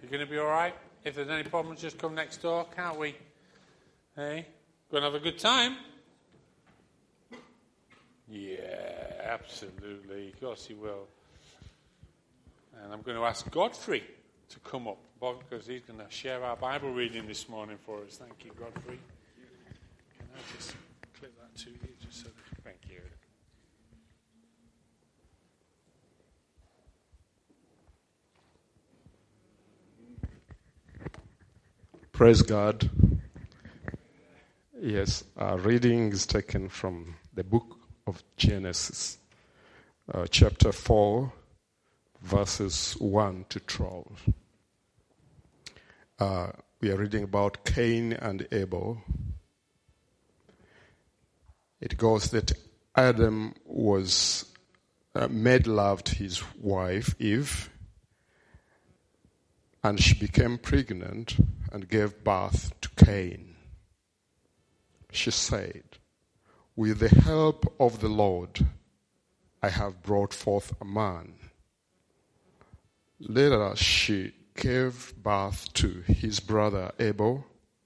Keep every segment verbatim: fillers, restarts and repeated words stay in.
going to be all right? If there's any problems, just come next door, can't we? Hey, go and have a good time. Yeah, absolutely. Of course he will. And I'm going to ask Godfrey to come up because he's going to share our Bible reading this morning for us. Thank you, Godfrey. Can I just clip that to you? Just so that, thank you. Praise God. Yes, our reading is taken from the book of Genesis, uh, chapter four, verses one to twelve. Uh, we are reading about Cain and Abel. It goes that Adam was uh, made love to his wife Eve, and she became pregnant and gave birth to Cain. She said, "With the help of the Lord, I have brought forth a man." Later, she gave birth to his brother Abel.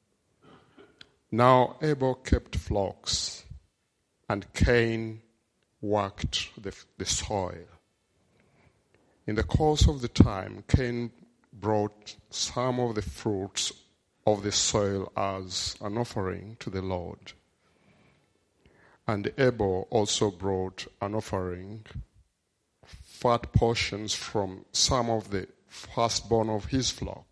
Now Abel kept flocks, and Cain worked the, the soil. In the course of the time, Cain brought some of the fruits of the soil as an offering to the Lord. And Abel also brought an offering, fat portions from some of the firstborn of his flock.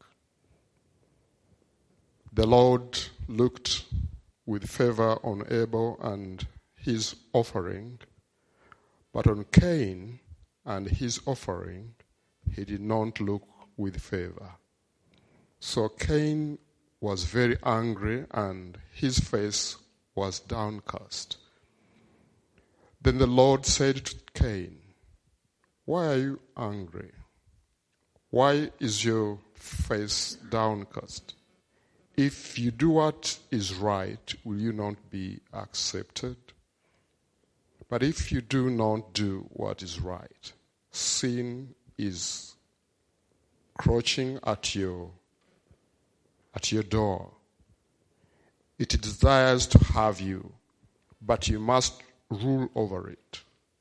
The Lord looked with favor on Abel and his offering, but on Cain and his offering he did not look with favor. So Cain was very angry and his face was downcast. Then the Lord said to Cain, "Why are you angry? Why is your face downcast? If you do what is right, will you not be accepted? But if you do not do what is right, sin is crouching at your at your door. It desires to have you, but you must rule over it."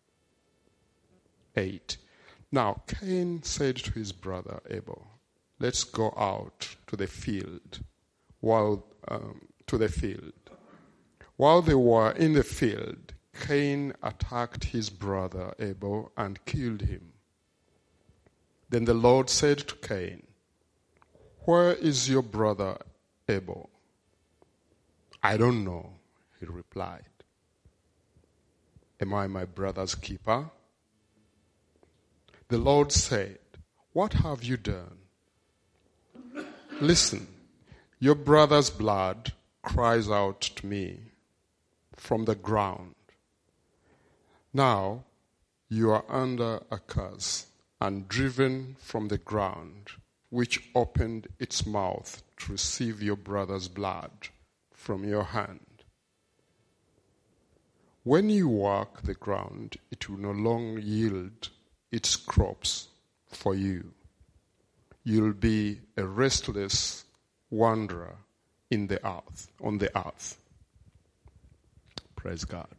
Eight. Now Cain said to his brother Abel, "Let's go out to the field." While um, to the field, while they were in the field, Cain attacked his brother Abel and killed him. Then the Lord said to Cain, "Where is your brother Abel?" "I don't know," he replied. "Am I my brother's keeper?" The Lord said, "What have you done? Listen, your brother's blood cries out to me from the ground. Now you are under a curse and driven from the ground, which opened its mouth to receive your brother's blood from your hand. When you work the ground, it will no longer yield its crops for you. You'll be a restless wanderer in the earth, on the earth." Praise God.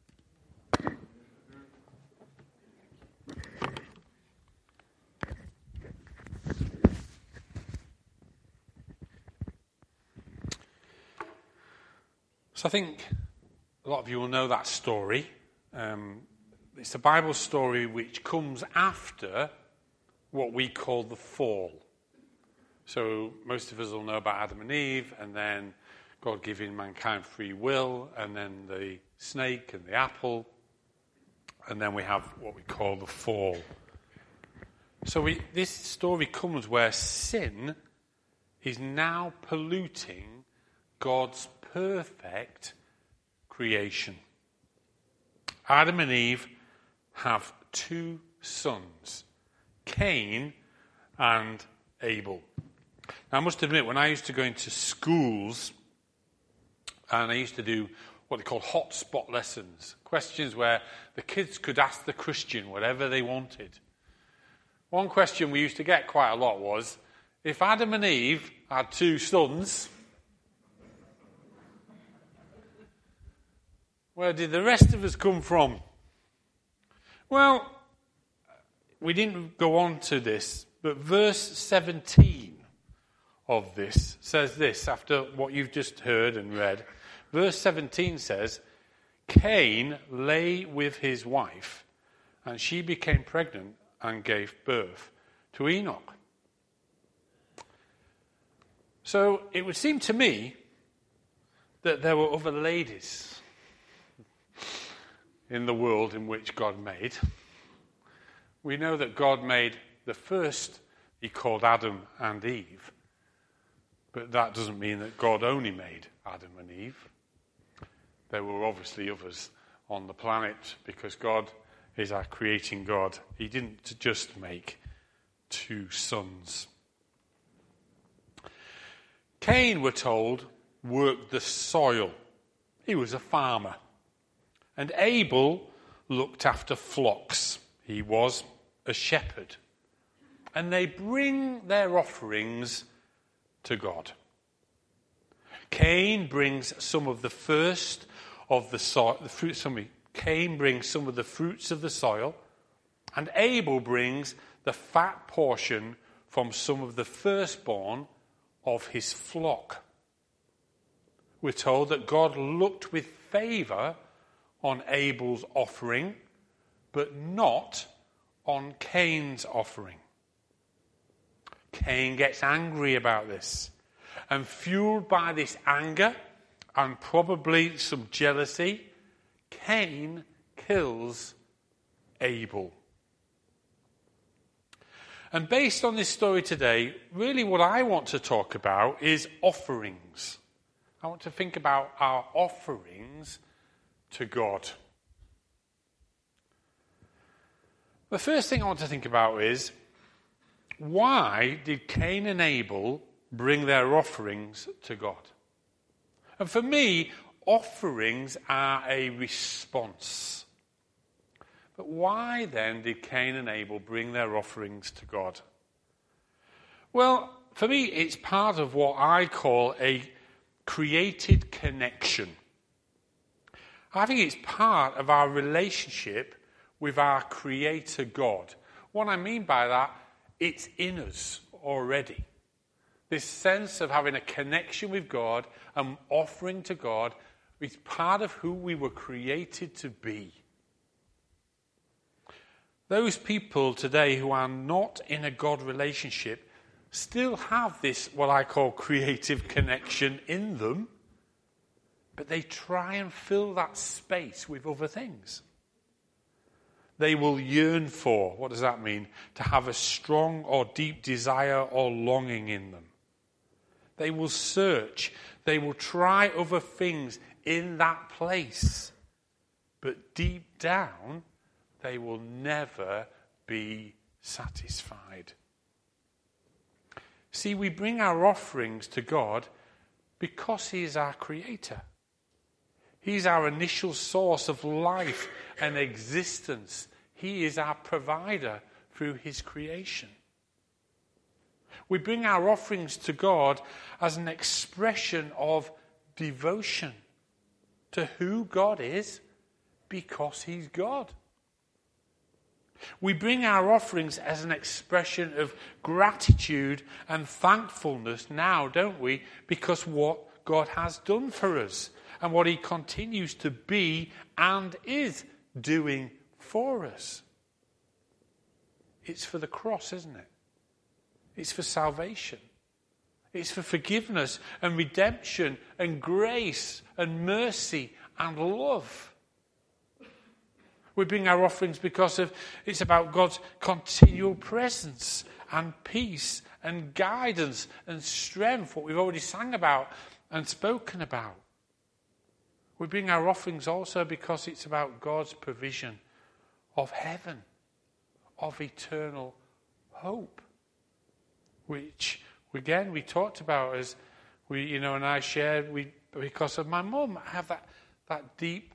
So I think a lot of you will know that story. Um, it's a Bible story which comes after what we call the fall. So most of us will know about Adam and Eve, and then God giving mankind free will, and then the snake and the apple, and then we have what we call the fall. So we, this story comes where sin is now polluting God's perfect creation. Adam and Eve have two sons, Cain and Abel. Now, I must admit, when I used to go into schools, and I used to do what they call hotspot lessons, questions where the kids could ask the Christian whatever they wanted. One question we used to get quite a lot was, if Adam and Eve had two sons, where did the rest of us come from? Well, we didn't go on to this, but verse seventeen of this says this, after what you've just heard and read. Verse seventeen says, Cain lay with his wife, and she became pregnant and gave birth to Enoch. So it would seem to me that there were other ladies in the world in which God made. We know that God made the first, he called Adam and Eve, but that doesn't mean that God only made Adam and Eve. There were obviously others on the planet because God is our creating God. He didn't just make two sons. Cain, we're told, worked the soil. He was a farmer. And Abel looked after flocks. He was a shepherd. And they bring their offerings to God. Cain brings some of the first of the soil, the fruit, sorry, Cain brings some of the fruits of the soil, and Abel brings the fat portion from some of the firstborn of his flock. We're told that God looked with favour on Abel's offering, but not on Cain's offering. Cain gets angry about this, and fueled by this anger and probably some jealousy, Cain kills Abel. And based on this story today, really what I want to talk about is offerings. I want to think about our offerings to God. The first thing I want to think about is, why did Cain and Abel bring their offerings to God? And for me, offerings are a response. But why then did Cain and Abel bring their offerings to God? Well, for me, it's part of what I call a created connection. I think it's part of our relationship with our Creator God. What I mean by that, it's in us already. This sense of having a connection with God and offering to God is part of who we were created to be. Those people today who are not in a God relationship still have this, what I call creative connection in them, but they try and fill that space with other things. They will yearn for, what does that mean? To have a strong or deep desire or longing in them. They will search, they will try other things in that place, but deep down, they will never be satisfied. See, we bring our offerings to God because He is our Creator. He's our initial source of life and existence. He is our provider through His creation. We bring our offerings to God as an expression of devotion to who God is because He's God. We bring our offerings as an expression of gratitude and thankfulness now, don't we? Because what God has done for us and what He continues to be and is doing for us. It's for the cross, isn't it? It's for salvation. It's for forgiveness and redemption and grace and mercy and love. We bring our offerings because of it's about God's continual presence and peace and guidance and strength, what we've already sang about and spoken about. We bring our offerings also because it's about God's provision of heaven, of eternal hope, which, again, we talked about as we, you know, and I shared, we because of my mum, I have that, that deep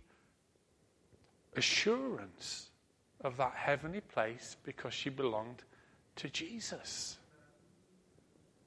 assurance of that heavenly place because she belonged to Jesus.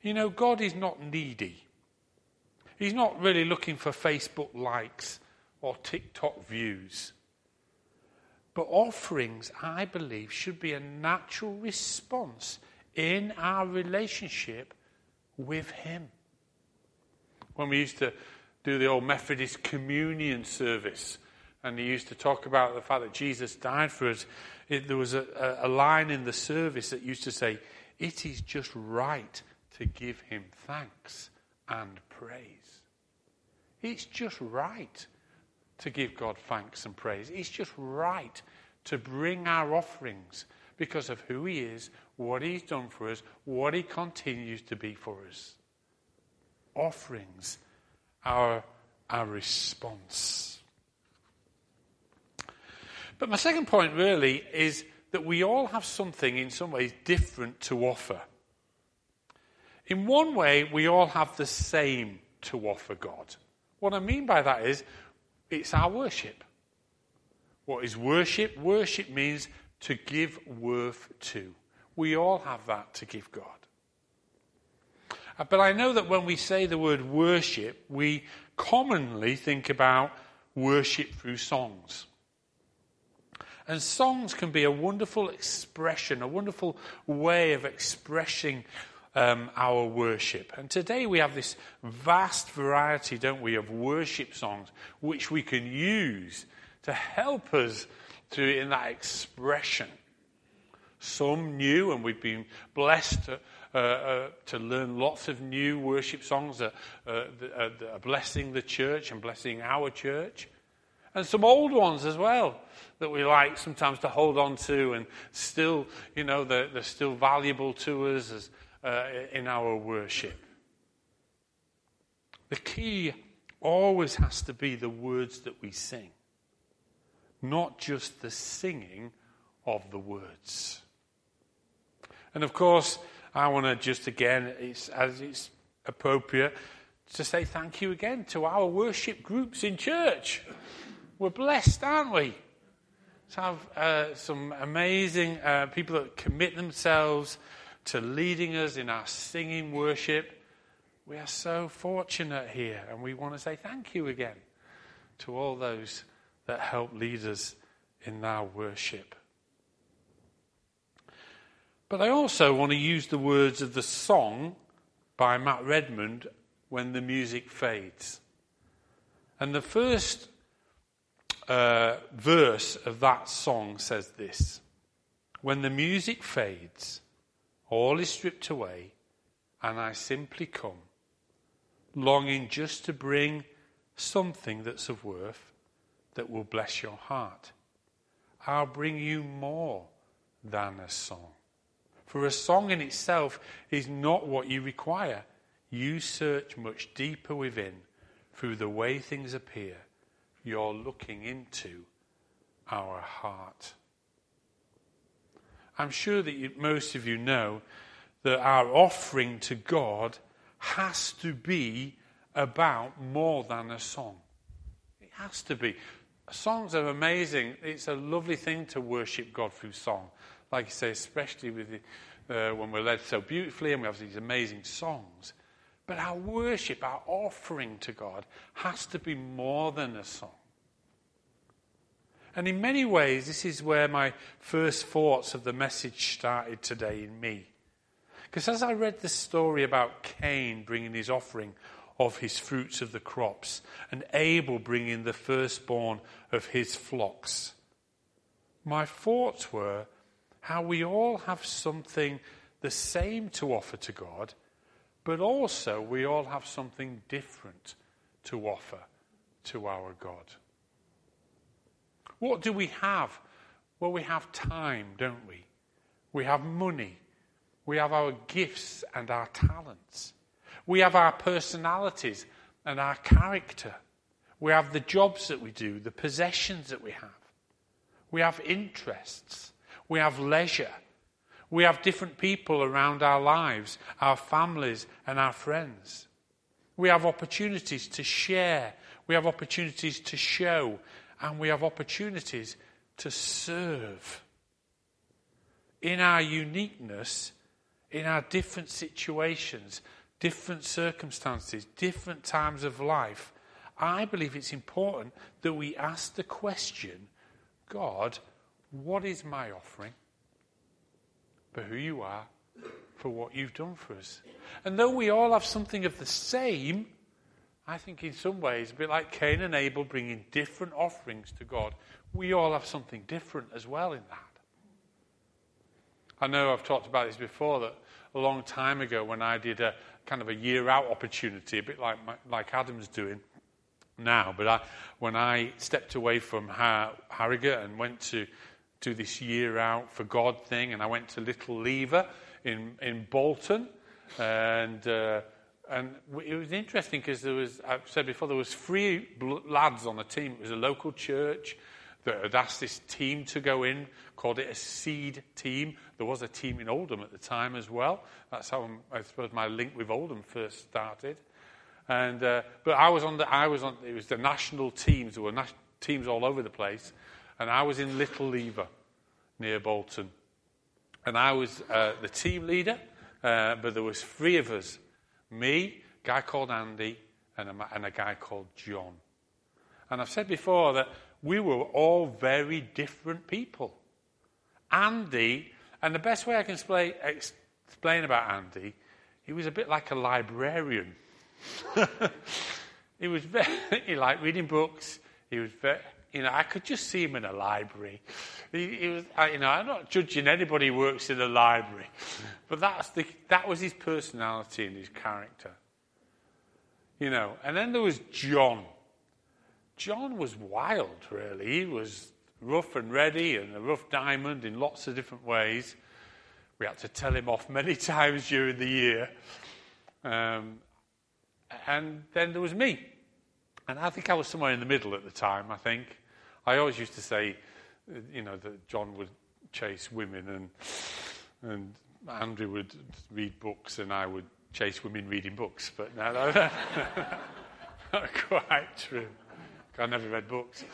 You know, God is not needy. He's not really looking for Facebook likes or TikTok views. But offerings, I believe, should be a natural response in our relationship with him. When we used to do the old Methodist communion service, and he used to talk about the fact that Jesus died for us, it, there was a, a, a line in the service that used to say, it is just right to give him thanks and praise. It's just right to give God thanks and praise. It's just right to bring our offerings because of who he is, what he's done for us, what he continues to be for us. Offerings are our response. But my second point really is that we all have something in some ways different to offer. In one way, we all have the same to offer God. What I mean by that is, it's our worship. What is worship? Worship means to give worth to. We all have that to give God. But I know that when we say the word worship, we commonly think about worship through songs. And songs can be a wonderful expression, a wonderful way of expressing um, our worship. And today we have this vast variety, don't we, of worship songs which we can use to help us to in that expression. Some new, and we've been blessed to, uh, uh, to learn lots of new worship songs that, uh, that, uh, that are blessing the church and blessing our church. And some old ones as well that we like sometimes to hold on to, and still, you know, they're, they're still valuable to us as, uh, in our worship. The key always has to be the words that we sing, not just the singing of the words. And of course, I want to just again, it's, as it's appropriate, to say thank you again to our worship groups in church. We're blessed, aren't we? To have uh, some amazing uh, people that commit themselves to leading us in our singing worship. We are so fortunate here, and we want to say thank you again to all those that help lead us in our worship. But I also want to use the words of the song by Matt Redmond, When the Music Fades. And the first uh, verse of that song says this: when the music fades, all is stripped away, and I simply come, longing just to bring something that's of worth that will bless your heart. I'll bring you more than a song. For a song in itself is not what you require. You search much deeper within through the way things appear. You're looking into our heart. I'm sure that you, most of you know that our offering to God has to be about more than a song. It has to be. Songs are amazing. It's a lovely thing to worship God through song. Like you say, especially with the, uh, when we're led so beautifully and we have these amazing songs. But our worship, our offering to God has to be more than a song. And in many ways, this is where my first thoughts of the message started today in me. Because as I read the story about Cain bringing his offering of his fruits of the crops, and Abel bringing the firstborn of his flocks, my thoughts were how we all have something the same to offer to God, but also we all have something different to offer to our God. What do we have? Well, we have time, don't we? We have money. We have our gifts and our talents. We have our personalities and our character. We have the jobs that we do, the possessions that we have. We have interests. We have leisure. We have different people around our lives, our families and our friends. We have opportunities to share. We have opportunities to show. And we have opportunities to serve. In our uniqueness, in our different situations, different circumstances, different times of life, I believe it's important that we ask the question, God, what is my offering? For who you are, for what you've done for us. And though we all have something of the same, I think in some ways, a bit like Cain and Abel bringing different offerings to God, we all have something different as well in that. I know I've talked about this before, that a long time ago when I did a kind of a year-out opportunity, a bit like my, like Adam's doing now, but I, when I stepped away from Har- Harrogate and went to do this year-out for God thing, and I went to Little Lever in, in Bolton, and uh, and it was interesting because there was, I've said before, there was three lads on the team. It was a local church that had asked this team to go in, called it a seed team. There was a team in Oldham at the time as well. That's how I suppose my link with Oldham first started. And uh, but I was on the I was on it was the national teams. There were nas- teams all over the place, and I was in Little Lever near Bolton, and I was uh, the team leader. Uh, but there was three of us: me, a guy called Andy, and a, and a guy called John. And I've said before that we were all very different people. Andy, and the best way I can explain, explain about Andy, he was a bit like a librarian. He was very, he liked reading books. He was very, you know, I could just see him in a library. He, he was, I, you know, I'm not judging anybody who works in a library, but that's the, that was his personality and his character. You know, and then there was John. John was wild, really. He was rough and ready and a rough diamond in lots of different ways. We had to tell him off many times during the year. Um, and then there was me. And I think I was somewhere in the middle at the time, I think. I always used to say, you know, that John would chase women and and Andrew would read books and I would chase women reading books. But no, no, not quite true. I never read books.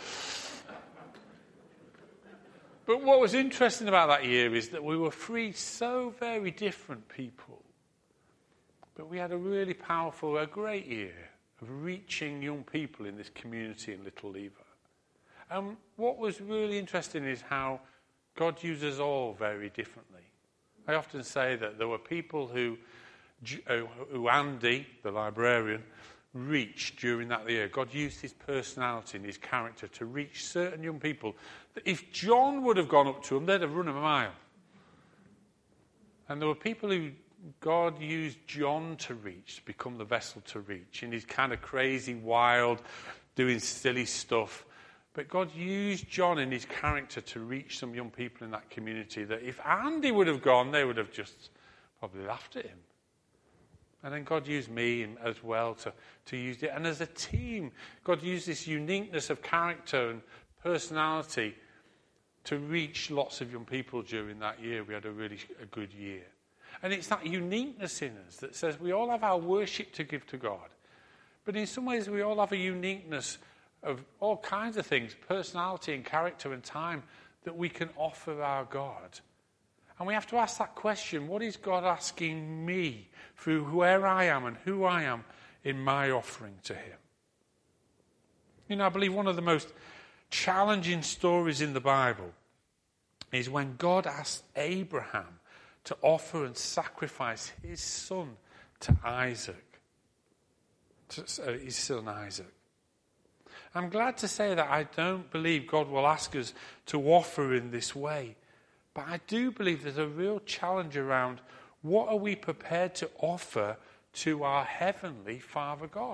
But what was interesting about that year is that we were three so very different people. But we had a really powerful, a great year of reaching young people in this community in Little Lever. And what was really interesting is how God uses us all very differently. I often say that there were people who, who Andy, the librarian, reached during that year. God used his personality and his character to reach certain young people that if John would have gone up to them, they'd have run him a mile. And there were people who God used John to reach, to become the vessel to reach, in his kind of crazy, wild, doing silly stuff. But God used John in his character to reach some young people in that community that if Andy would have gone, they would have just probably laughed at him. And then God used me as well to, to use it. And as a team, God used this uniqueness of character and personality to reach lots of young people during that year. We had a really a good year. And it's that uniqueness in us that says we all have our worship to give to God. But in some ways we all have a uniqueness of all kinds of things, personality and character and time, that we can offer our God. And we have to ask that question, what is God asking me through where I am and who I am in my offering to him? You know, I believe one of the most challenging stories in the Bible is when God asked Abraham to offer and sacrifice his son to Isaac, to uh, his son Isaac. I'm glad to say that I don't believe God will ask us to offer in this way. But I do believe there's a real challenge around what are we prepared to offer to our heavenly Father God.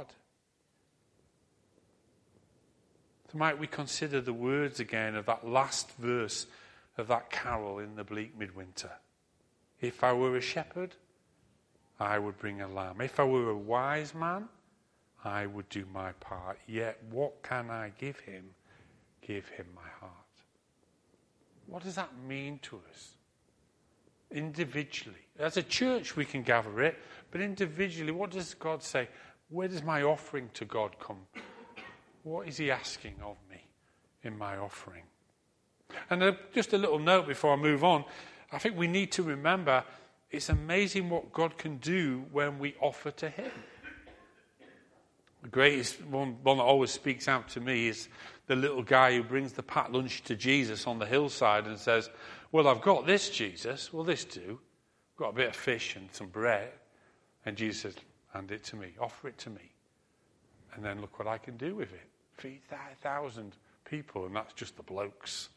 So might we consider the words again of that last verse of that carol in the bleak midwinter. If I were a shepherd, I would bring a lamb. If I were a wise man, I would do my part. Yet what can I give him? Give him my heart. What does that mean to us? Individually. As a church we can gather it, but individually, what does God say? Where does my offering to God come? What is he asking of me in my offering? And uh, just a little note before I move on. I think we need to remember it's amazing what God can do when we offer to him. The greatest one, one that always speaks out to me is the little guy who brings the packed lunch to Jesus on the hillside and says, well, I've got this, Jesus. Will this do? I've got a bit of fish and some bread. And Jesus says, hand it to me. Offer it to me. And then look what I can do with it. Feed a thousand people, and that's just the blokes.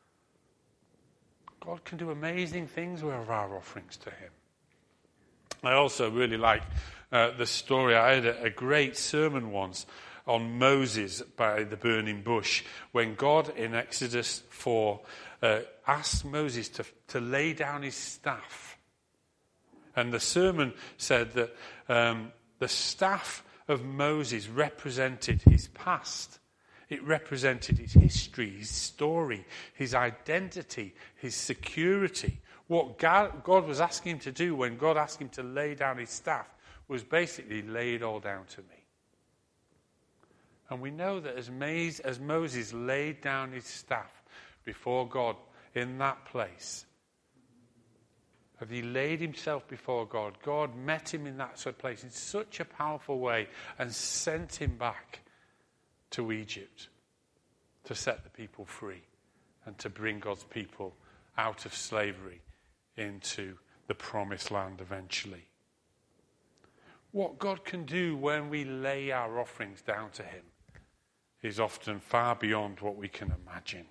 God can do amazing things with our offerings to him. I also really like uh, the story. I had a, a great sermon once on Moses by the burning bush, when God in Exodus four uh, asked Moses to, to lay down his staff. And the sermon said that um, the staff of Moses represented his past. It represented his history, his story, his identity, his security. What God, God was asking him to do when God asked him to lay down his staff was basically lay it all down to me. And we know that as, Maze, as Moses laid down his staff before God in that place, as he laid himself before God, God met him in that sort of place in such a powerful way and sent him back to Egypt to set the people free and to bring God's people out of slavery into the promised land eventually. What God can do when we lay our offerings down to him is often far beyond what we can imagine.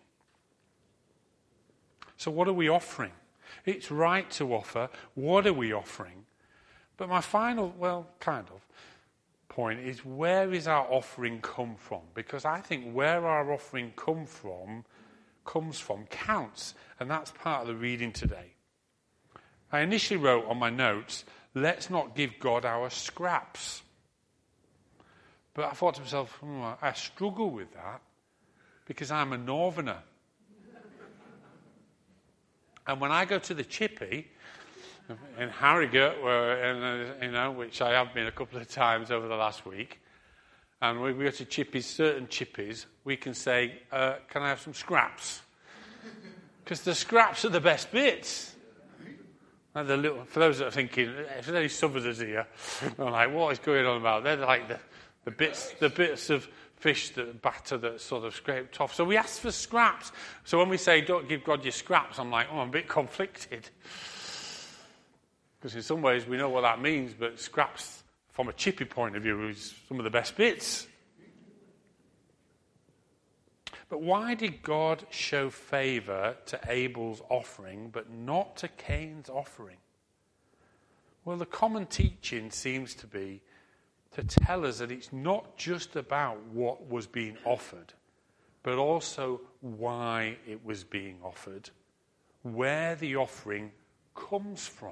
So what are we offering? It's right to offer. What are we offering? But my final, well, kind of, point is, where is our offering come from? Because I think where our offering come from, comes from counts. And that's part of the reading today. I initially wrote on my notes, let's not give God our scraps. But I thought to myself, hmm, I struggle with that because I'm a northerner. And when I go to the chippy in Harrogate, where, in, you know, which I have been a couple of times over the last week, and when we go to chippies, certain chippies, we can say, uh, can I have some scraps? Because the scraps are the best bits. And the little, for those that are thinking, if there's any southerners here, I'm like, what is going on about? They're like the, the bits the bits of fish, that batter that's sort of scraped off. So we ask for scraps. So when we say, don't give God your scraps, I'm like, oh, I'm a bit conflicted. Because in some ways we know what that means, but scraps from a chippy point of view is some of the best bits. But why did God show favour to Abel's offering but not to Cain's offering? Well, the common teaching seems to be to tell us that it's not just about what was being offered, but also why it was being offered, where the offering comes from.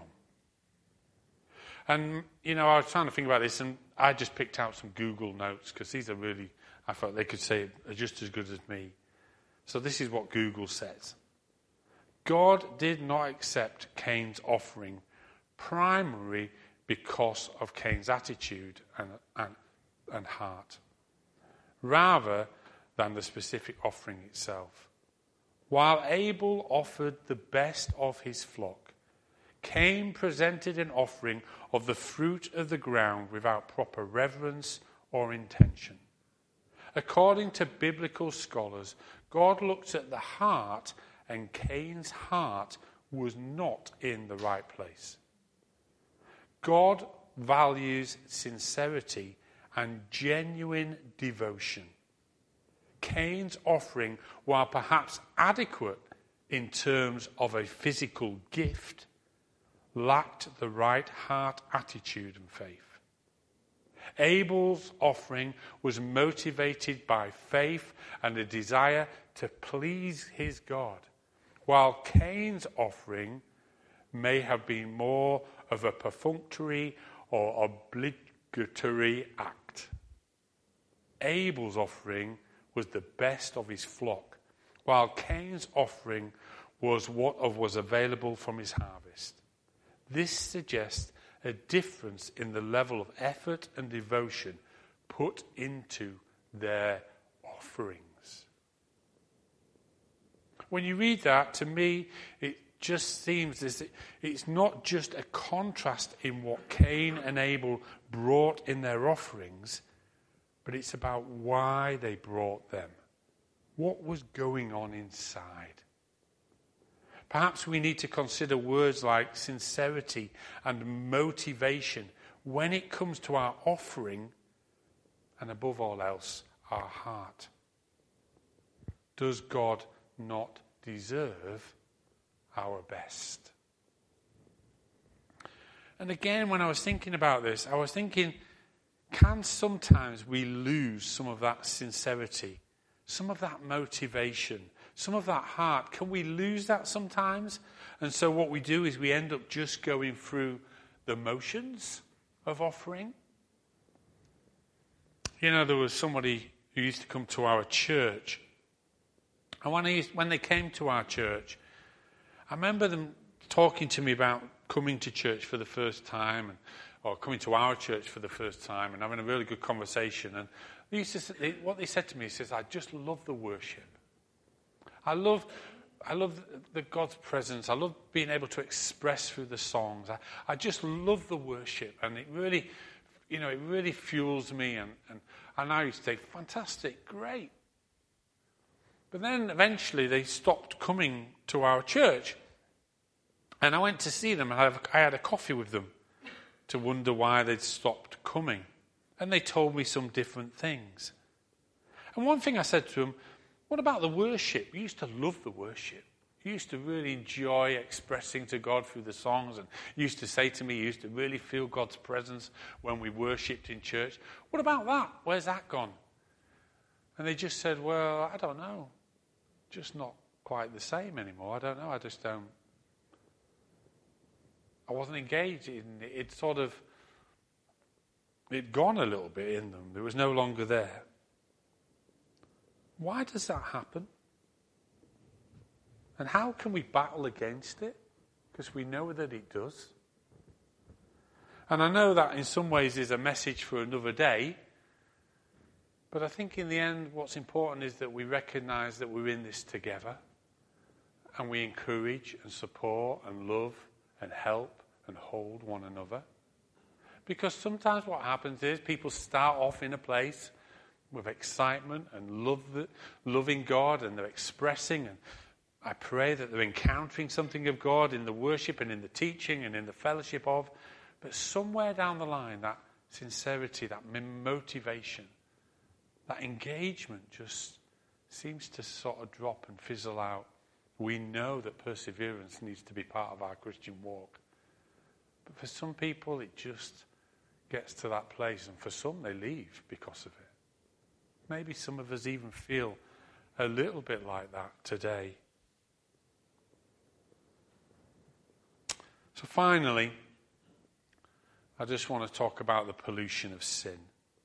And, you know, I was trying to think about this, and I just picked out some Google notes, because these are really, I thought they could say it just as good as me. So this is what Google says. God did not accept Cain's offering primarily because of Cain's attitude and, and, and heart, rather than the specific offering itself. While Abel offered the best of his flock, Cain presented an offering of the fruit of the ground without proper reverence or intention. According to biblical scholars, God looked at the heart, and Cain's heart was not in the right place. God values sincerity and genuine devotion. Cain's offering, while perhaps adequate in terms of a physical gift, lacked the right heart attitude and faith. Abel's offering was motivated by faith and a desire to please his God, while Cain's offering may have been more of a perfunctory or obligatory act. Abel's offering was the best of his flock, while Cain's offering was what of was available from his harvest. This suggests a difference in the level of effort and devotion put into their offerings. When you read that, to me, it just seems as it, it's not just a contrast in what Cain and Abel brought in their offerings, but it's about why they brought them. What was going on inside? Perhaps we need to consider words like sincerity and motivation when it comes to our offering, and above all else, our heart. Does God not deserve our best? And again, when I was thinking about this, I was thinking, can sometimes we lose some of that sincerity, some of that motivation, some of that heart? Can we lose that sometimes? And so what we do is we end up just going through the motions of offering. You know, there was somebody who used to come to our church. And when, he, when they came to our church, I remember them talking to me about coming to church for the first time, and, or coming to our church for the first time, and having a really good conversation. And they used to, they, what they said to me is, I just love the worship. I love, I love the God's presence. I love being able to express through the songs. I, I just love the worship, and it really, you know, it really fuels me. And, and, and I used to say, fantastic, great. But then eventually they stopped coming to our church. And I went to see them, and I had a coffee with them to wonder why they'd stopped coming. And they told me some different things. And one thing I said to them, what about the worship? You used to love the worship. You used to really enjoy expressing to God through the songs. And you used to say to me, you used to really feel God's presence when we worshipped in church. What about that? Where's that gone? And they just said, well, I don't know. Just not quite the same anymore. I don't know. I just don't. I wasn't engaged in it. It sort of, it'd gone a little bit in them. It was no longer there. Why does that happen? And how can we battle against it? Because we know that it does. And I know that in some ways is a message for another day. But I think in the end, what's important is that we recognize that we're in this together. And we encourage and support and love and help and hold one another. Because sometimes what happens is people start off in a place with excitement and love the, loving God, and they're expressing, and I pray that they're encountering something of God in the worship and in the teaching and in the fellowship of, but somewhere down the line, that sincerity, that motivation, that engagement just seems to sort of drop and fizzle out. We know that perseverance needs to be part of our Christian walk. But for some people, it just gets to that place, and for some, they leave because of it. Maybe some of us even feel a little bit like that today. So finally, I just want to talk about the pollution of sin.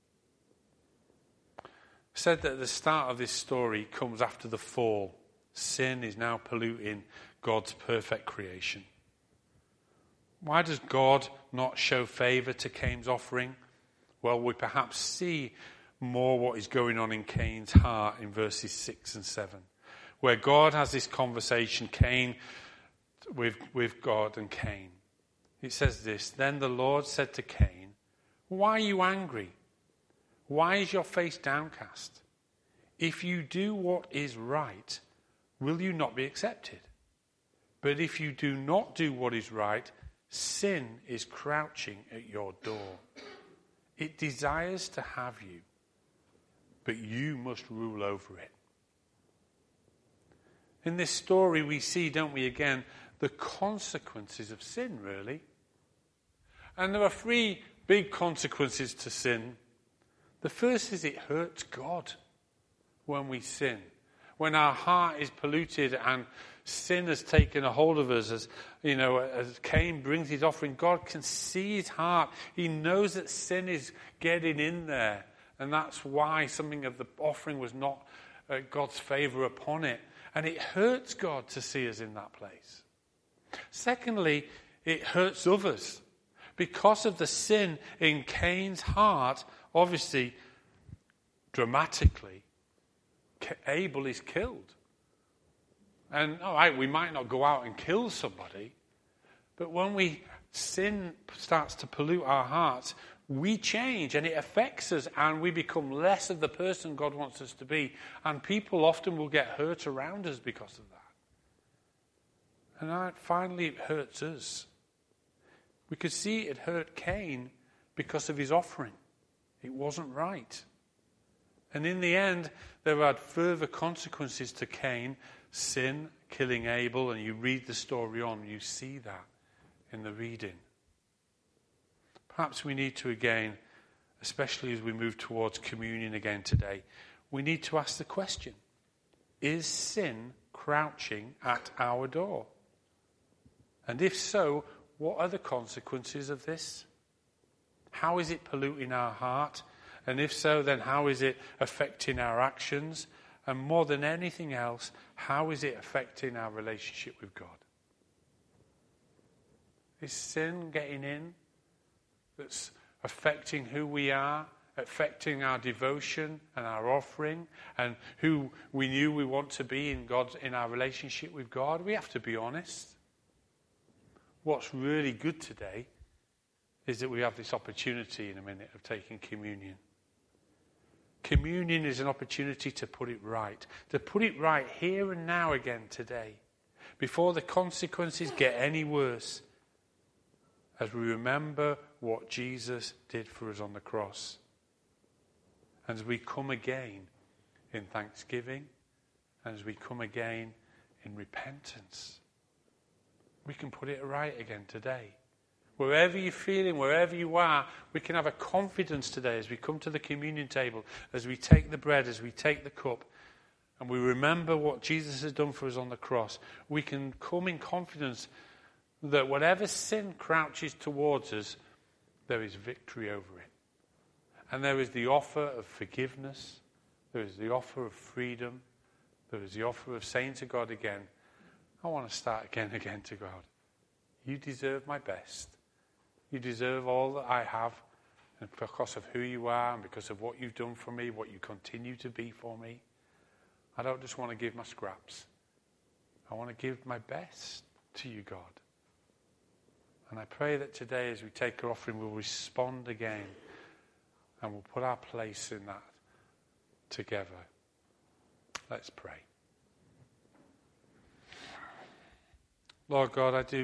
I said that the start of this story comes after the fall. Sin is now polluting God's perfect creation. Why does God not show favour to Cain's offering? Well, we perhaps see more what is going on in Cain's heart in verses six and seven, where God has this conversation, Cain with, with God and Cain. It says this, then the Lord said to Cain, why are you angry? Why is your face downcast? If you do what is right, will you not be accepted? But if you do not do what is right, sin is crouching at your door. It desires to have you, but you must rule over it. In this story we see, don't we, again, the consequences of sin, really. And there are three big consequences to sin. The first is it hurts God when we sin. When our heart is polluted and sin has taken a hold of us, as you know, as Cain brings his offering, God can see his heart. He knows that sin is getting in there. And that's why something of the offering was not uh, God's favour upon it. And it hurts God to see us in that place. Secondly, it hurts others. Because of the sin in Cain's heart, obviously, dramatically, Abel is killed. And all right, we might not go out and kill somebody, but when we sin starts to pollute our hearts, we change and it affects us and we become less of the person God wants us to be. And people often will get hurt around us because of that. And finally it hurts us. We could see it hurt Cain because of his offering. It wasn't right. And in the end, there had further consequences to Cain, sin, killing Abel, and you read the story on, you see that in the reading. Perhaps we need to again, especially as we move towards communion again today, we need to ask the question, is sin crouching at our door? And if so, what are the consequences of this? How is it polluting our heart? And if so, then how is it affecting our actions? And more than anything else, how is it affecting our relationship with God? Is sin getting in that's affecting who we are, affecting our devotion and our offering, and who we knew we want to be in God, in our relationship with God? We have to be honest. What's really good today is that we have this opportunity in a minute of taking communion. Communion is an opportunity to put it right. To put it right here and now again today. Before the consequences get any worse. As we remember what Jesus did for us on the cross. And as we come again in thanksgiving. And as we come again in repentance. We can put it right again today. Wherever you're feeling, wherever you are, we can have a confidence today as we come to the communion table, as we take the bread, as we take the cup, and we remember what Jesus has done for us on the cross. We can come in confidence that whatever sin crouches towards us, there is victory over it. And there is the offer of forgiveness. There is the offer of freedom. There is the offer of saying to God again, I want to start again, again to God. You deserve my best. You deserve all that I have, and because of who you are and because of what you've done for me, what you continue to be for me. I don't just want to give my scraps. I want to give my best to you, God. And I pray that today as we take our offering, we'll respond again and we'll put our place in that together. Let's pray. Lord God, I do